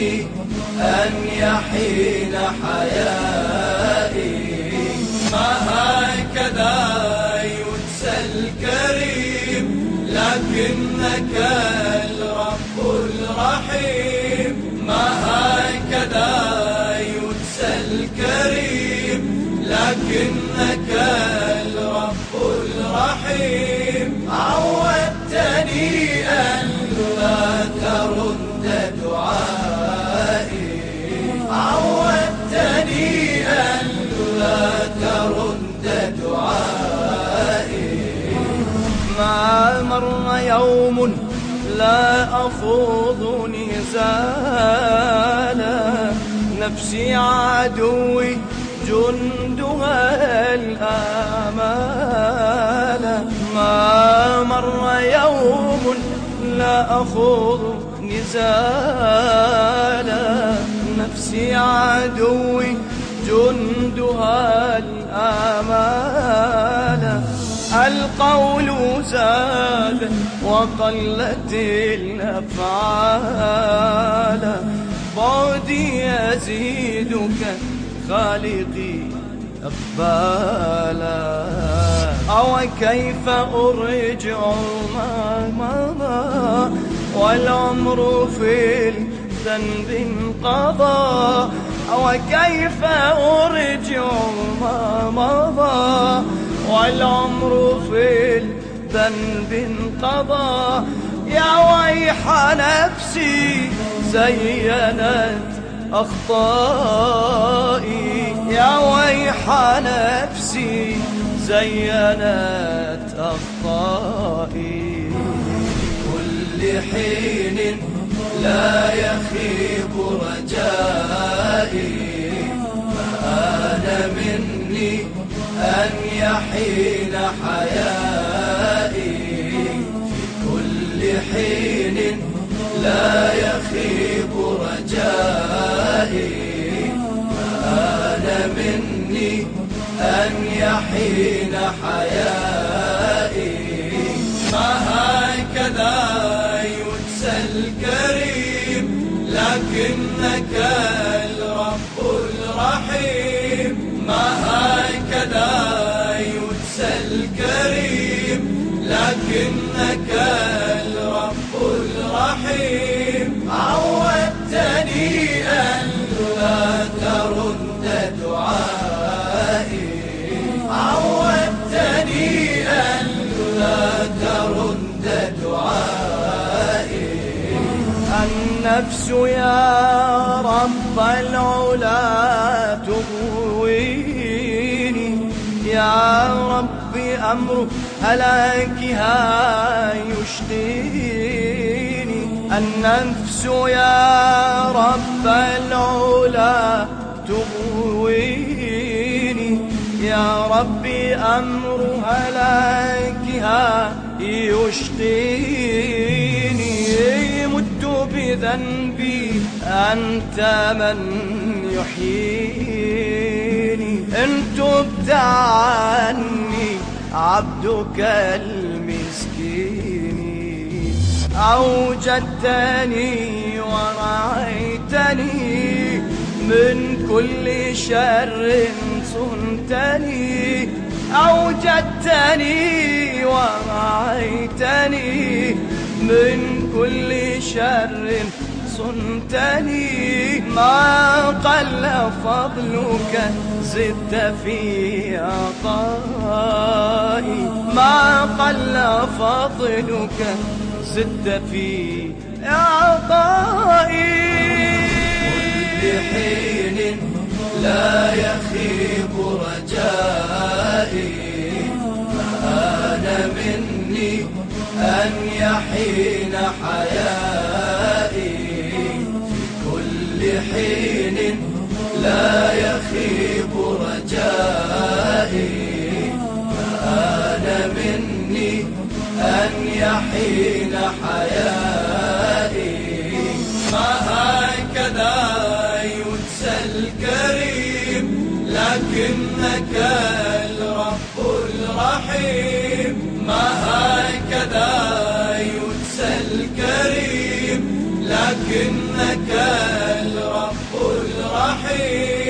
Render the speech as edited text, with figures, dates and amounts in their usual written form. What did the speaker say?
مني أن يحين حيائي. ما هكذا يجزى الكريم لكنك الرب الرحيم. ما هكذا يجزى الكريم لكنك الرب الرحيم. عودتني أن لا ترد دعائي، عودتني أن لا ترد دعائي. ما مر يوم لا أخوض نزالا، نفسي عدوي جندها الآمال. ما مر يوم لا أخوض نزالا، نفسي عدوي جندها الآمال. القول زاد وقلت الأفعال، بعدي يزيدك خالقي أقبالا. أو كيف أرجع ما مضى والعمر في الذنب انقضى. أو كيف أرجع ما مضى والعمر في الذنب انقضى. يا ويح نفسي زينت أخطائي، يا ويح نفسي زينت أخطائي. كل حين لا يخيب رجائي، فآن مني أن يحين حيائي. كل حين لا يخيب رجائي، فآن مني أن يحين حيائي. ما هكذا يجزى الكريم لكنك الرب الرحيم. ما هكذا يجزى الكريم لكنك الرب الرحيم. عودتني أن لا ترد دعائي، عودتني أن لا ترد دعائي. النفس يا رب العلا تغويني، يا رب أمر هلاكها يشقيني. النفس يا رب العلا تغويني، يا ربي أمر هلاكها يشقيني. مت بذنبي أنت من يحييني، إن تبت عني عبدك المسكين. أوجدتني ورعيتني من كل شر صنتني. أوجدتني ورعيتني من كل شر صنتني. ما قل فضلك زدت في عطائي، ما قل فضلك زدت في عطائي. كل حين لا يخيب رجائي، فآن مني أن يحين حيائي. كل حين لا يخيب رجائي، فآن مني أن يحين حيائي. ما هكذا يجزى الكريم لكنك الرب الرحيم. ما هكذا يجزى الكريم لكنك حين